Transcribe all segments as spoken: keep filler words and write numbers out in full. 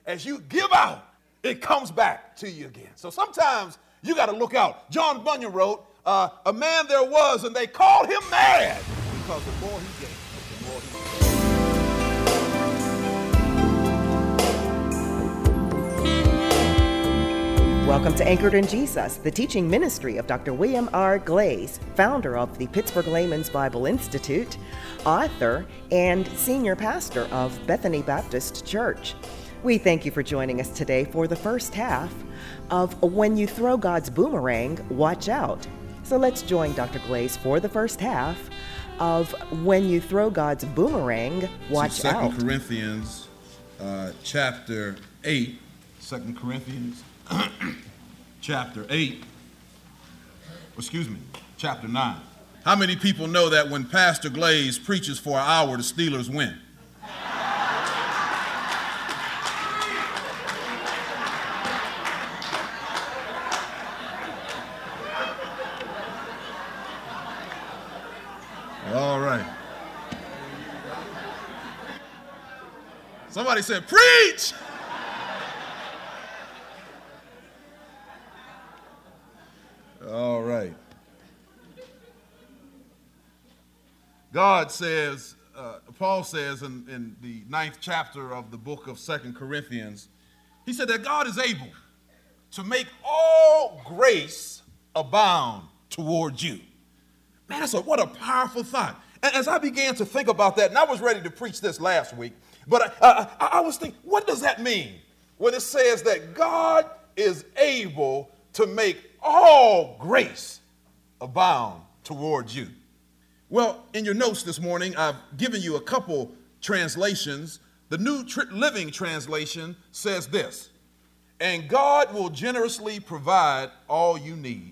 as you give out, it comes back to you again. So sometimes you got to look out. John Bunyan wrote, uh, a man there was, and they called him mad, because the more he gave, the more he gave. Welcome to Anchored in Jesus, the teaching ministry of Doctor William R. Glaze, founder of the Pittsburgh Layman's Bible Institute, author, and senior pastor of Bethany Baptist Church. We thank you for joining us today for the first half of When You Throw God's Boomerang, Watch Out. So let's join Doctor Glaze for the first half of When You Throw God's Boomerang, Watch so Out. Second Corinthians uh, chapter eight. Second Corinthians chapter eight. Excuse me, chapter nine. How many people know that when Pastor Glaze preaches for an hour, the Steelers win? All right. Somebody said, preach! All right. God says, uh, Paul says in, in the ninth chapter of the book of Second Corinthians, he said that God is able to make all grace abound toward you. Man, that's a, what a powerful thought. And as I began to think about that, and I was ready to preach this last week, but I, I, I, I was thinking, what does that mean when it says that God is able to make all grace abound towards you? Well, in your notes this morning, I've given you a couple translations. The New Tri- Living Translation says this: and God will generously provide all you need.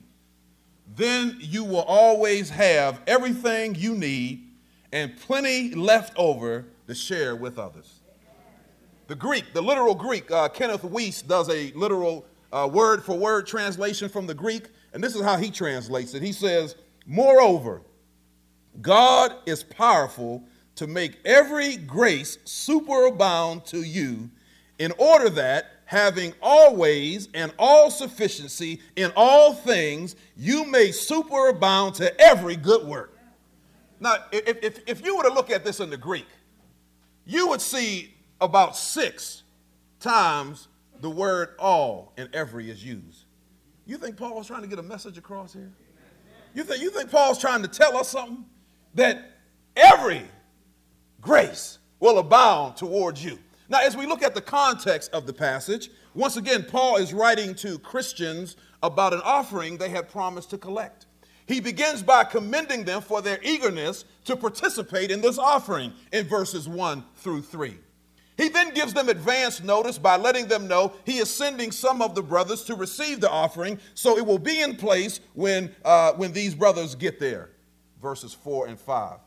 Then you will always have everything you need and plenty left over to share with others. The Greek, the literal Greek, uh, Kenneth Weiss does a literal uh, word-for-word translation from the Greek, and this is how he translates it. He says, moreover, God is powerful to make every grace superabound to you, in order that, having always and all sufficiency in all things, you may superabound to every good work. Now, if, if, if you were to look at this in the Greek, you would see about six times the word all and every is used. You think Paul's trying to get a message across here? You think, you think Paul's trying to tell us something? That every grace will abound towards you. Now, as we look at the context of the passage, once again, Paul is writing to Christians about an offering they had promised to collect. He begins by commending them for their eagerness to participate in this offering in verses one through three. He then gives them advance notice by letting them know he is sending some of the brothers to receive the offering, so it will be in place when, uh, when these brothers get there. Verses four and five.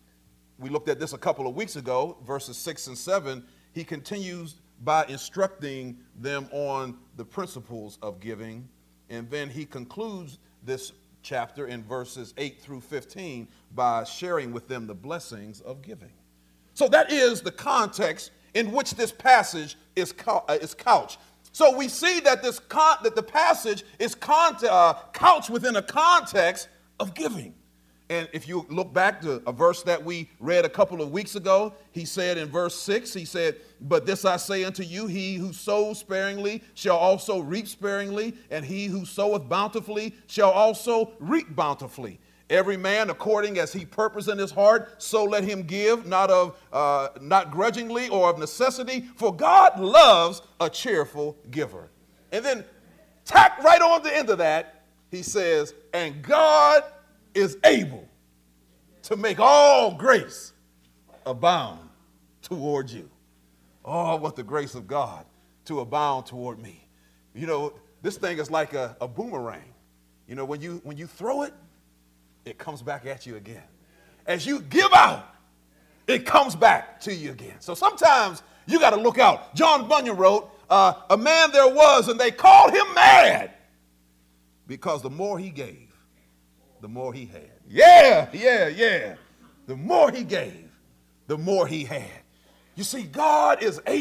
We looked at this a couple of weeks ago, verses six and seven. He continues by instructing them on the principles of giving, and then he concludes this chapter in verses eight through fifteen by sharing with them the blessings of giving. So that is the context in which this passage is, cou- uh, is couched. So we see that this con- that the passage is con- uh, couched within a context of giving. And if you look back to a verse that we read a couple of weeks ago, he said in verse six, he said, but this I say unto you, he who sows sparingly shall also reap sparingly, and he who soweth bountifully shall also reap bountifully. Every man according as he purpose in his heart, so let him give, not of uh, not grudgingly or of necessity, for God loves a cheerful giver. And then tack right on the end of that, he says, and God is able to make all grace abound toward you. Oh, what the grace of God to abound toward me. You know, this thing is like a, a boomerang. You know, when you when you throw it, it comes back at you again. As you give out, it comes back to you again. So sometimes you got to look out. John Bunyan wrote, uh, a man there was, and they called him mad, because the more he gave, the more he had. Yeah, yeah, yeah. The more he gave, the more he had. You see, God is able.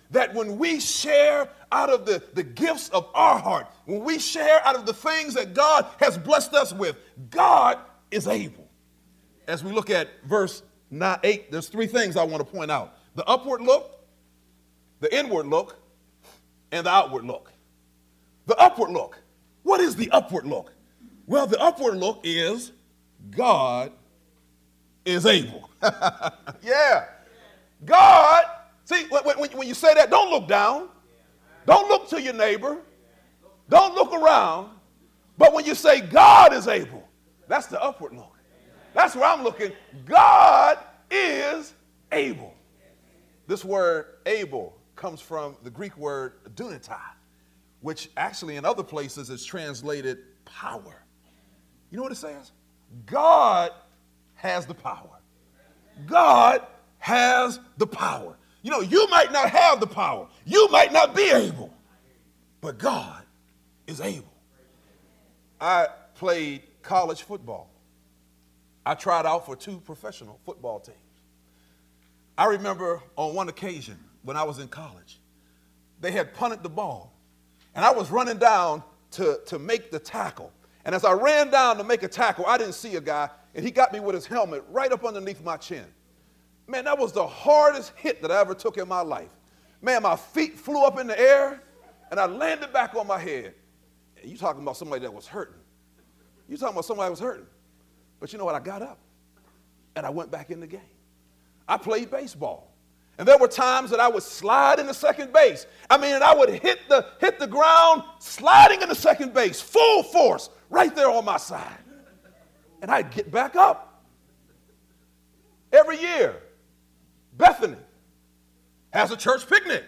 that when we share out of the, the gifts of our heart, when we share out of the things that God has blessed us with, God is able. As we look at verse nine, eight, there's three things I want to point out. The upward look, the inward look, and the outward look. The upward look. What is the upward look? Well, the upward look is God is able. Yeah. God, see, when, when, when you say that, don't look down. Don't look to your neighbor. Don't look around. But when you say God is able, that's the upward look. That's where I'm looking. God is able. This word able comes from the Greek word dunatai, which actually in other places is translated power. You know what it says? God has the power. God has the power. You know, you might not have the power. You might not be able. But God is able. I played college football. I tried out for two professional football teams. I remember on one occasion when I was in college, they had punted the ball. And I was running down to, to make the tackle. And as I ran down to make a tackle, I didn't see a guy, and he got me with his helmet right up underneath my chin. Man, that was the hardest hit that I ever took in my life. Man, my feet flew up in the air, and I landed back on my head. And you talking about somebody that was hurting. You talking about somebody that was hurting. But you know what? I got up, and I went back in the game. I played baseball. And there were times that I would slide into second base. I mean, and I would hit the, hit the ground sliding into second base, full force, right there on my side. And I'd get back up. Every year, Bethany has a church picnic.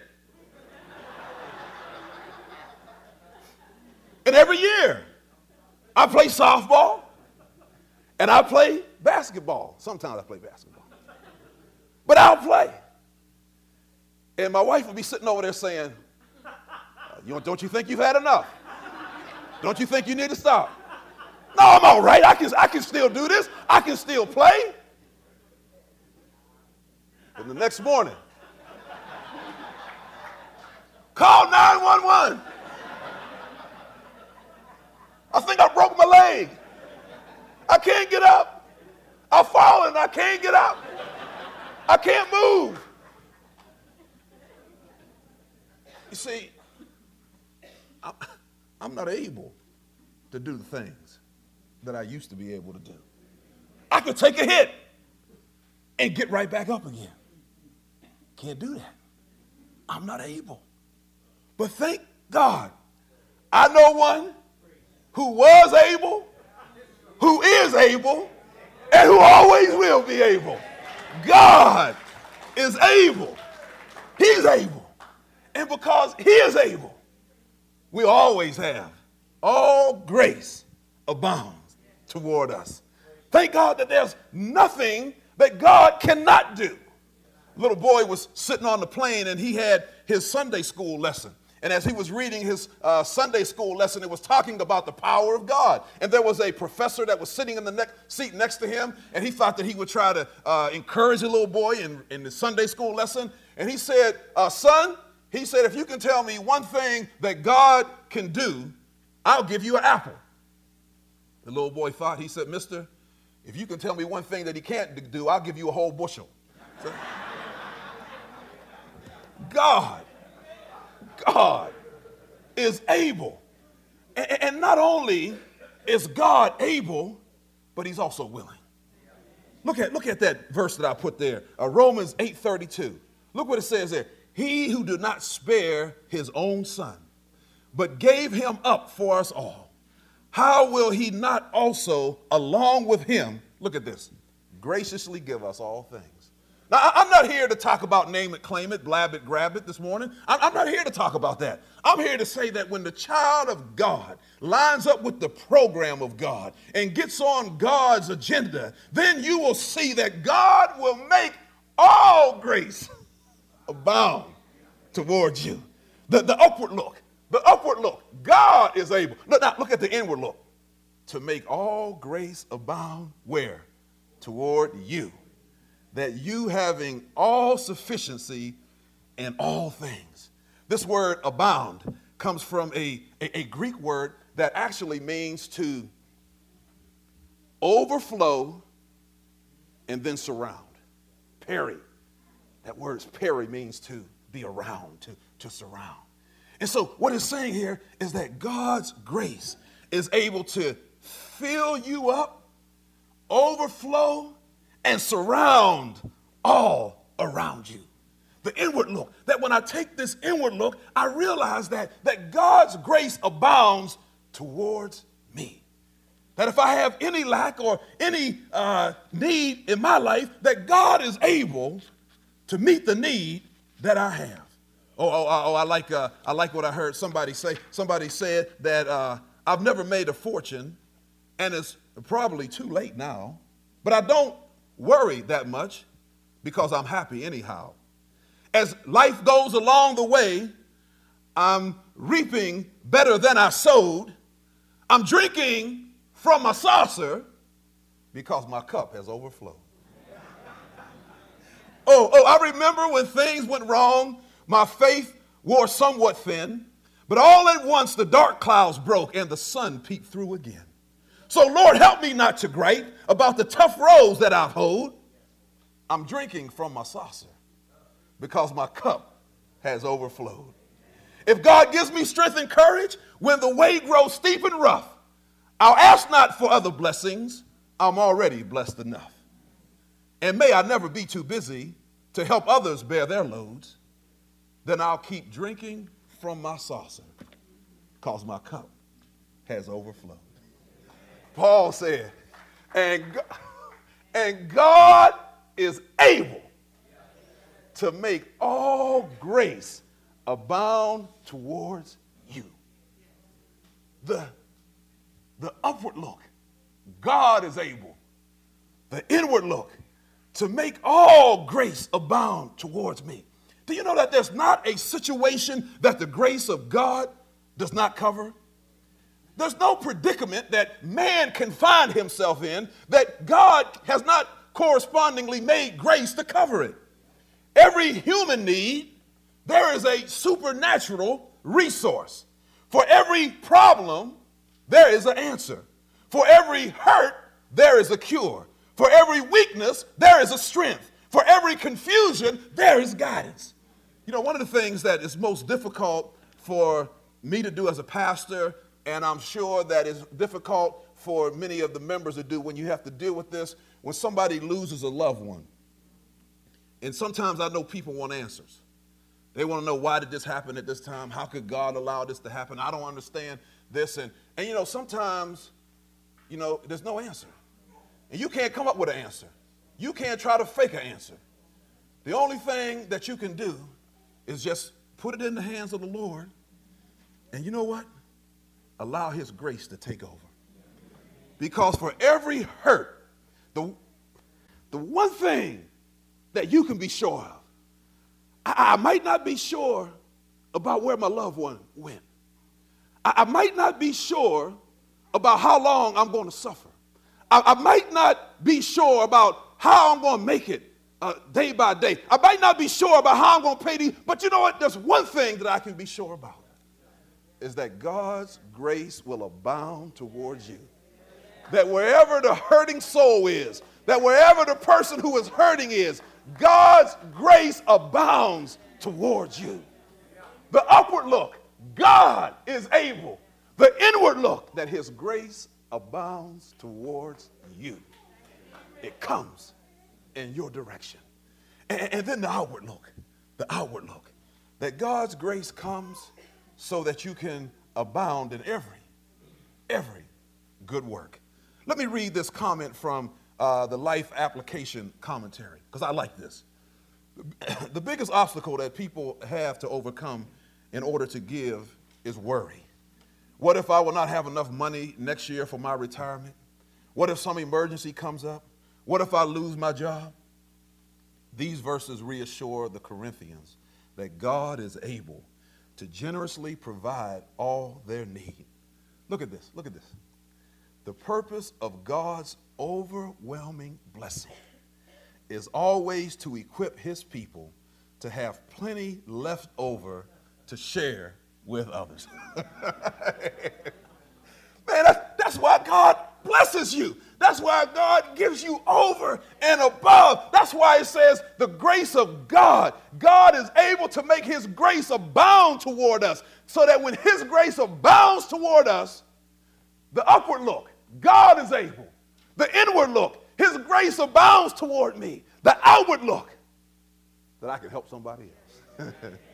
And every year, I play softball and I play basketball. Sometimes I play basketball. But I'll play. And my wife would be sitting over there saying, you don't you think you've had enough? Don't you think you need to stop? No, I'm all right. I can, I can still do this. I can still play. And the next morning, call nine one one. I think I broke my leg. I can't get up. I've fallen. I can't get up. I can't move. You see, I'm, I'm not able to do the things that I used to be able to do. I could take a hit and get right back up again. Can't do that. I'm not able. But thank God, I know one who was able, who is able, and who always will be able. God is able. He's able. And because he is able, we always have all grace abounds toward us. Thank God that there's nothing that God cannot do. A little boy was sitting on the plane and he had his Sunday school lesson. And as he was reading his uh, Sunday school lesson, it was talking about the power of God. And there was a professor that was sitting in the ne- seat next to him, and he thought that he would try to uh, encourage the little boy in, in the Sunday school lesson. And he said, uh, son, he said, if you can tell me one thing that God can do, I'll give you an apple. The little boy thought, he said, mister, if you can tell me one thing that he can't do, I'll give you a whole bushel. So, God, God is able. And, and not only is God able, but he's also willing. Look at, look at that verse that I put there, uh, Romans eight thirty-two. Look what it says there. He who did not spare his own son, but gave him up for us all, how will he not also, along with him, look at this, graciously give us all things? Now, I'm not here to talk about name it, claim it, blab it, grab it this morning. I'm not here to talk about that. I'm here to say that when the child of God lines up with the program of God and gets on God's agenda, then you will see that God will make all grace abound towards you. The, the upward look, the upward look, God is able. Look, now look at the inward look. To make all grace abound where? Toward you. That you having all sufficiency in all things. This word abound comes from a, a, a Greek word that actually means to overflow and then surround. Peri. That word peri means to be around, to, to surround. And so what it's saying here is that God's grace is able to fill you up, overflow, and surround all around you. The inward look, that when I take this inward look, I realize that, that God's grace abounds towards me. That if I have any lack or any uh, need in my life, that God is able to meet the need that I have. Oh, oh, oh I like uh, I like what I heard somebody say. Somebody said that uh, I've never made a fortune, and it's probably too late now, but I don't worry that much because I'm happy anyhow. As life goes along the way, I'm reaping better than I sowed. I'm drinking from my saucer because my cup has overflowed. Oh, oh, I remember when things went wrong, my faith wore somewhat thin, but all at once the dark clouds broke and the sun peeked through again. So Lord, help me not to gripe about the tough roads that I've hoed. I'm drinking from my saucer because my cup has overflowed. If God gives me strength and courage when the way grows steep and rough, I'll ask not for other blessings. I'm already blessed enough. And may I never be too busy to help others bear their loads. Then I'll keep drinking from my saucer because my cup has overflowed. Paul said, and God, and God is able to make all grace abound towards you. The, the upward look, God is able. The inward look, to make all grace abound towards me. Do you know that there's not a situation that the grace of God does not cover? There's no predicament that man can find himself in that God has not correspondingly made grace to cover it. Every human need, there is a supernatural resource. For every problem, there is an answer. For every hurt, there is a cure. For every weakness, there is a strength. For every confusion, there is guidance. You know, one of the things that is most difficult for me to do as a pastor, and I'm sure that is difficult for many of the members to do when you have to deal with this, when somebody loses a loved one. And sometimes I know people want answers. They want to know, why did this happen at this time? How could God allow this to happen? I don't understand this. And, and you know, sometimes, you know, there's no answer. And you can't come up with an answer. You can't try to fake an answer. The only thing that you can do is just put it in the hands of the Lord. And you know what? Allow his grace to take over. Because for every hurt, the, the one thing that you can be sure of, I, I might not be sure about where my loved one went. I, I might not be sure about how long I'm going to suffer. I, I might not be sure about how I'm going to make it uh, day by day. I might not be sure about how I'm going to pay these, but you know what? There's one thing that I can be sure about, is that God's grace will abound towards you. That wherever the hurting soul is, that wherever the person who is hurting is, God's grace abounds towards you. The upward look, God is able. The inward look, that his grace abounds towards you. It comes in your direction. And, and then the outward look, the outward look, that God's grace comes so that you can abound in every, every good work. Let me read this comment from uh, the Life Application Commentary, because I like this. The biggest obstacle that people have to overcome in order to give is worry. What if I will not have enough money next year for my retirement? What if some emergency comes up? What if I lose my job? These verses reassure the Corinthians that God is able to generously provide all their need. Look at this, look at this. The purpose of God's overwhelming blessing is always to equip his people to have plenty left over to share with others. Man, that's, that's why God blesses you. That's why God gives you over and above. That's why it says the grace of God. God is able to make his grace abound toward us, so that when his grace abounds toward us, the upward look, God is able. The inward look, his grace abounds toward me. The outward look, that I can help somebody else.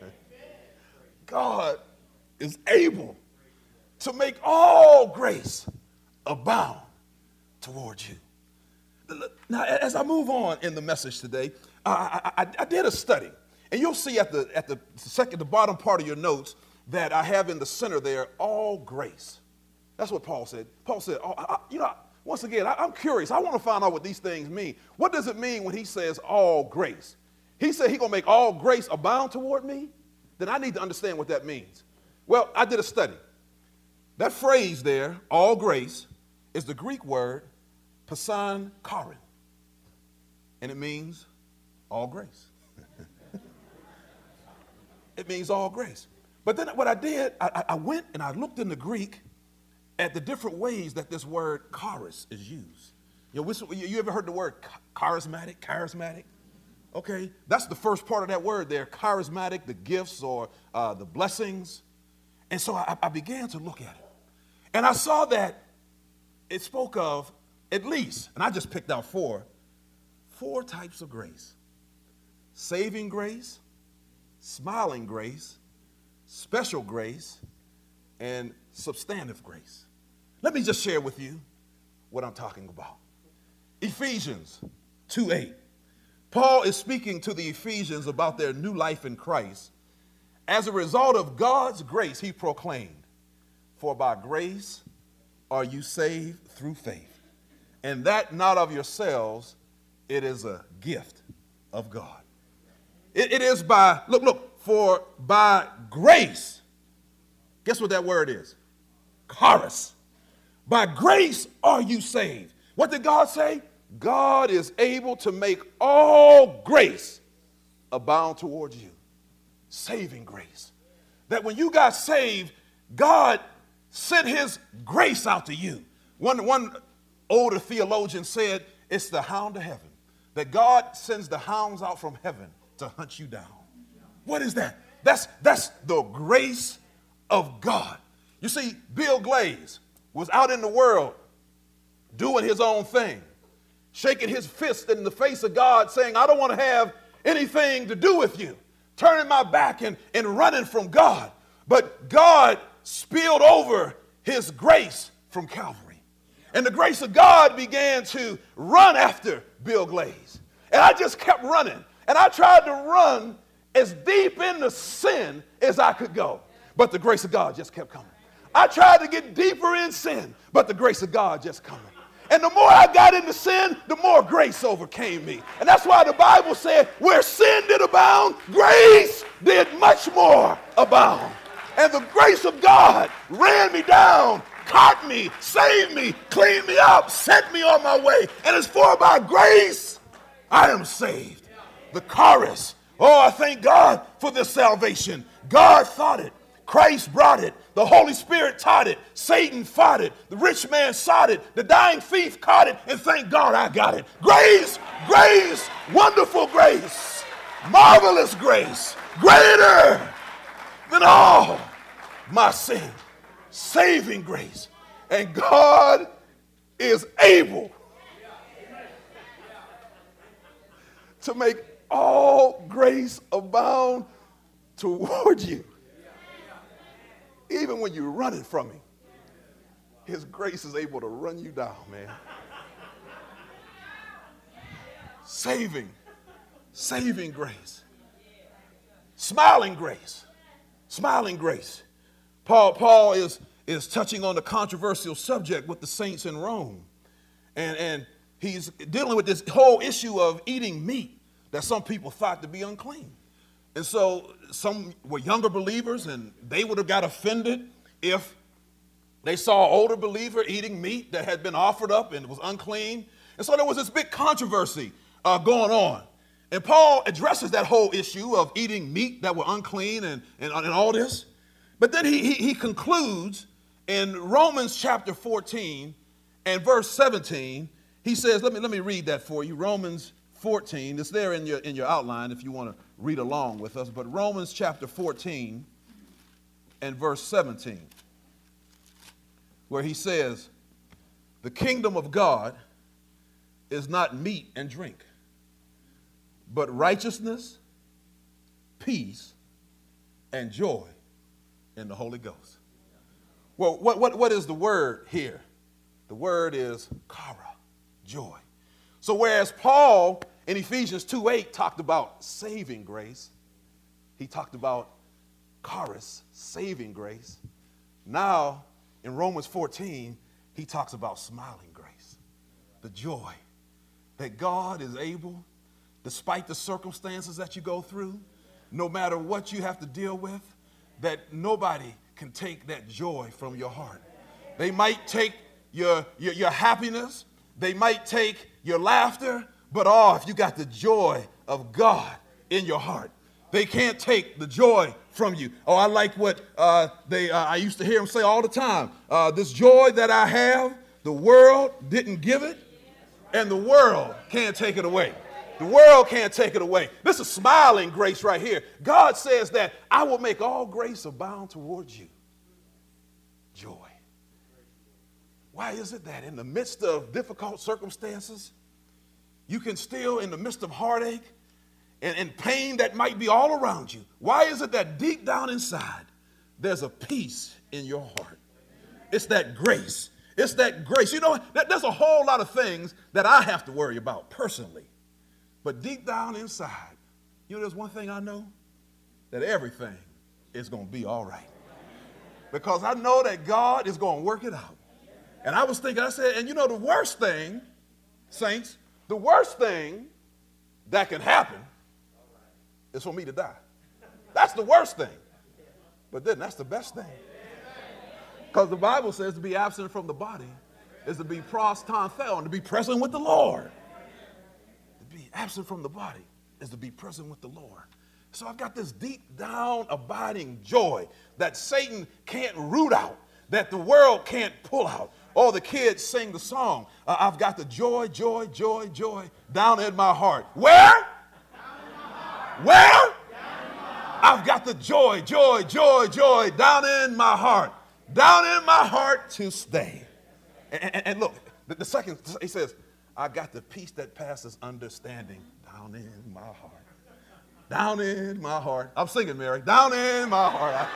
God is able to make all grace abound towards you. Now, as I move on in the message today, I, I, I did a study, and you'll see at the at the second, the bottom part of your notes that I have in the center there, all grace. That's what Paul said. Paul said, oh, I, you know, once again, I, I'm curious. I want to find out what these things mean. What does it mean when he says all grace? He said he's going to make all grace abound toward me? Then I need to understand what that means. Well, I did a study. That phrase there, all grace, is the Greek word pasan charin, and it means all grace. It means all grace. But then what I did, I, I went and I looked in the Greek at the different ways that this word charis is used. You know, you ever heard the word charismatic, charismatic? Okay, that's the first part of that word there, charismatic, the gifts or uh, the blessings. And so I, I began to look at it. And I saw that it spoke of at least, and I just picked out four, four types of grace. Saving grace, smiling grace, special grace, and substantive grace. Let me just share with you what I'm talking about. Ephesians two eight. Paul is speaking to the Ephesians about their new life in Christ. As a result of God's grace, he proclaimed, for by grace are you saved through faith, and that not of yourselves, it is a gift of God. It, it is by, look, look, for by grace, guess what that word is? Charis. By grace are you saved. What did God say? God is able to make all grace abound towards you. Saving grace. That when you got saved, God sent his grace out to you. One, one older theologian said it's the hound of heaven. That God sends the hounds out from heaven to hunt you down. What is that? That's, that's the grace of God. You see, Bill Glaze was out in the world doing his own thing, shaking his fist in the face of God, saying, I don't want to have anything to do with you, turning my back and, and running from God. But God spilled over his grace from Calvary. And the grace of God began to run after Bill Glaze. And I just kept running. And I tried to run as deep into sin as I could go. But the grace of God just kept coming. I tried to get deeper in sin, but the grace of God just coming. And the more I got into sin, the more grace overcame me. And that's why the Bible said, where sin did abound, grace did much more abound. And the grace of God ran me down, caught me, saved me, cleaned me up, set me on my way. And it's for by grace I am saved. The chorus. Oh, I thank God for this salvation. God thought it. Christ brought it. The Holy Spirit taught it. Satan fought it. The rich man sought it. The dying thief caught it. And thank God I got it. Grace, grace, wonderful grace, marvelous grace, greater than all my sin, saving grace. And God is able to make all grace abound toward you. Even when you're running from him, his grace is able to run you down, man. Saving, saving grace. Smiling grace. Smiling grace. Paul, Paul is, is touching on the controversial subject with the saints in Rome. And, and he's dealing with this whole issue of eating meat that some people thought to be unclean. And so some were younger believers, and they would have got offended if they saw an older believer eating meat that had been offered up and was unclean. And so there was this big controversy uh, going on. And Paul addresses that whole issue of eating meat that were unclean and, and, and all this. But then he, he, he concludes in Romans chapter fourteen and verse seventeen. He says, let me, let me read that for you. Romans fourteen, it's there in your, in your outline if you want to read along with us. But Romans chapter fourteen and verse seventeen, where he says, the kingdom of God is not meat and drink, but righteousness, peace, and joy in the Holy Ghost. Well, what, what, what is the word here? The word is chara, joy. So whereas Paul in Ephesians two eight talked about saving grace, he talked about charis, saving grace. Now in Romans fourteen, he talks about smiling grace, the joy that God is able, despite the circumstances that you go through, no matter what you have to deal with, that nobody can take that joy from your heart. They might take your, your, your happiness, they might take your laughter, but oh, if you got the joy of God in your heart, they can't take the joy from you. Oh, I like what uh, they. Uh, I used to hear them say all the time. Uh, this joy that I have, the world didn't give it, and the world can't take it away. The world can't take it away. This is smiling grace right here. God says that I will make all grace abound towards you. Joy. Why is it that in the midst of difficult circumstances, you can still, in the midst of heartache and, and pain that might be all around you, why is it that deep down inside, there's a peace in your heart? It's that grace. It's that grace. You know, there's a whole lot of things that I have to worry about personally. But deep down inside, you know, there's one thing I know, that everything is going to be all right. Because I know that God is going to work it out. And I was thinking, I said, and you know, the worst thing, saints, the worst thing that can happen is for me to die. That's the worst thing. But then that's the best thing. Because the Bible says to be absent from the body is to be pros ton theon, to be present with the Lord. To be absent from the body is to be present with the Lord. So I've got this deep down abiding joy that Satan can't root out, that the world can't pull out. Oh, the kids sing the song. Uh, I've got the joy, joy, joy, joy down in my heart. Where? Down in my heart. Where? Down in my heart. I've got the joy, joy, joy, joy down in my heart. Down in my heart to stay. And, and, and look, the, the second, he says, I got the peace that passes understanding down in my heart. Down in my heart. I'm singing, Mary. Down in my heart. I,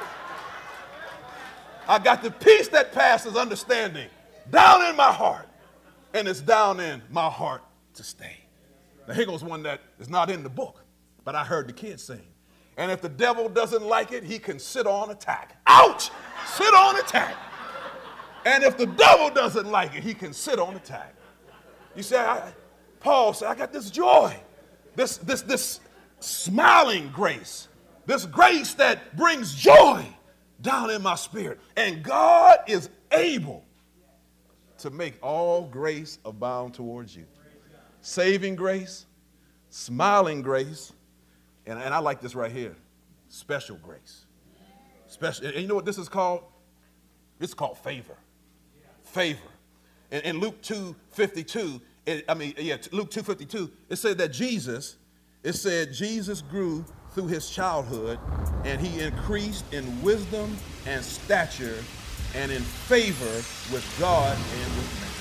I got the peace that passes understanding down in my heart. And it's down in my heart to stay. Now here goes one that is not in the book, but I heard the kids sing. And if the devil doesn't like it, he can sit on attack. Ouch! Sit on attack. And if the devil doesn't like it, he can sit on attack. You say, I, Paul said, I got this joy, this, this, this smiling grace, this grace that brings joy down in my spirit. And God is able to make all grace abound towards you. Saving grace, smiling grace, and, and I like this right here, special grace. Special, and you know what this is called? It's called favor. Favor. In, in Luke two fifty-two, it, I mean, yeah, Luke two fifty-two, it said that Jesus, it said Jesus grew through his childhood, and he increased in wisdom and stature and in favor with God and with man.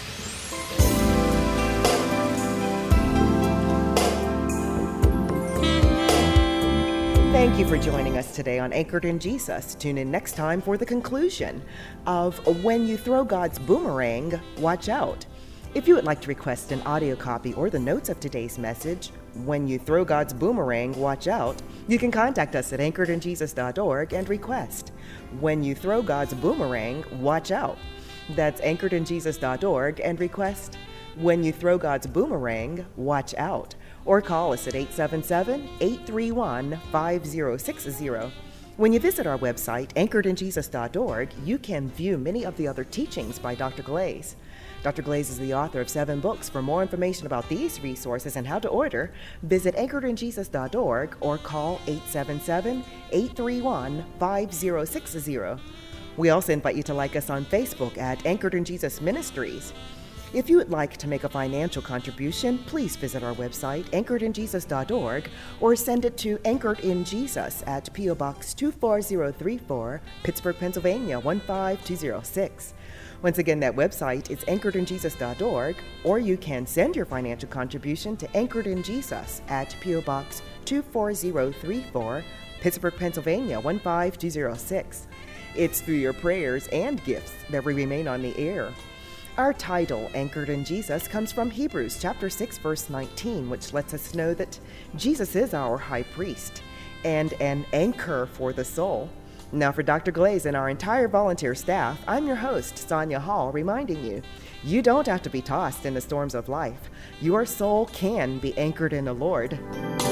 Thank you for joining us today on Anchored in Jesus. Tune in next time for the conclusion of When You Throw God's Boomerang, Watch Out. If you would like to request an audio copy or the notes of today's message, When You Throw God's Boomerang, Watch Out, you can contact us at anchored in jesus dot org and request When You Throw God's Boomerang, Watch Out. That's anchored in jesus dot org and request When You Throw God's Boomerang, Watch Out. Or call us at eight seven seven, eight three one, five zero six zero. When you visit our website, anchored in jesus dot org, you can view many of the other teachings by Doctor Glaze. Doctor Glaze is the author of seven books. For more information about these resources and how to order, visit anchored in jesus dot org or call eight seven seven, eight three one, five zero six zero. We also invite you to like us on Facebook at Anchored in Jesus Ministries. If you would like to make a financial contribution, please visit our website, anchored in jesus dot org, or send it to Anchored in Jesus at P O Box two four zero three four, Pittsburgh, Pennsylvania one five two zero six. Once again, that website is anchored in jesus dot org, or you can send your financial contribution to Anchored in Jesus at P O Box two four zero three four, Pittsburgh, Pennsylvania one five two zero six. It's through your prayers and gifts that we remain on the air. Our title, Anchored in Jesus, comes from Hebrews chapter six, verse nineteen, which lets us know that Jesus is our high priest and an anchor for the soul. Now for Doctor Glaze and our entire volunteer staff, I'm your host, Sonia Hall, reminding you, you don't have to be tossed in the storms of life. Your soul can be anchored in the Lord.